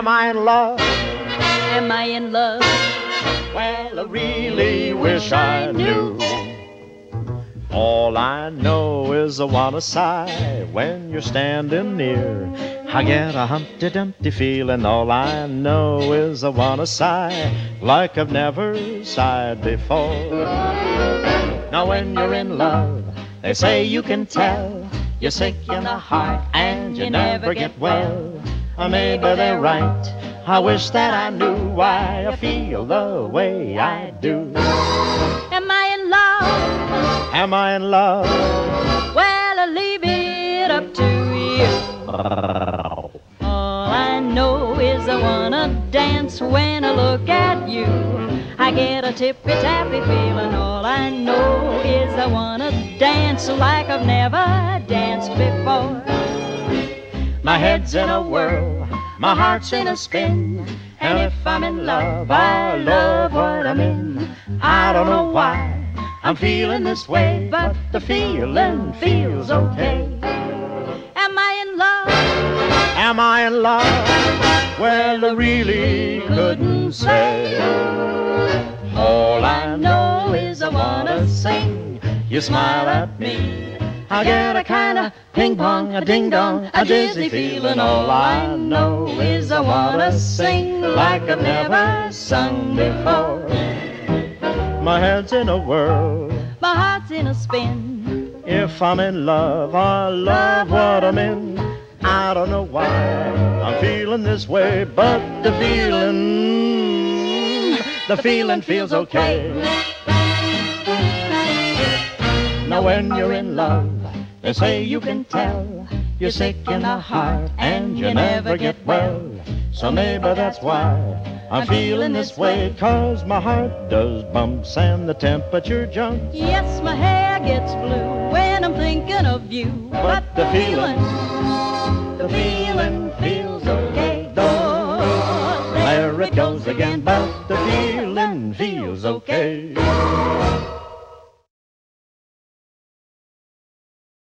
Am I in love? Am I in love? Well, I really wish I knew. All I know is I wanna sigh when you're standing near. I get a Humpty Dumpty feeling. All I know is I wanna sigh like I've never sighed before. Now when you're in love, they say you can tell you're sick in the heart and you never get well. Maybe they're right. I wish that I knew why I feel the way I do. Am I in love? Am I in love? Well, I leave it up to you. All I know is I wanna dance when I look at you. I get a tippy-tappy feeling. All I know is I wanna dance like I've never danced before. My head's in a whirl, my heart's in a spin, and if I'm in love, I love what I'm in. I don't know why I'm feeling this way, but the feeling feels okay. Am I in love? Am I in love? Well, I really couldn't say. All I know is I wanna sing. You smile at me, I get a kind of ping-pong, a ding-dong, a dizzy feeling. All I know is I wanna sing like I've never sung before. My head's in a whirl, my heart's in a spin. If I'm in love, I love what I'm in. I don't know why I'm feeling this way, but the feeling feels okay. Now when you're in love, they say you can tell you're sick in the heart and you never get well. So maybe that's why I'm feeling this way, 'cause my heart does bumps and the temperature jumps. Yes, my hair gets blue when I'm thinking of you. But the feeling feels okay. There it goes again, but the feeling feels okay.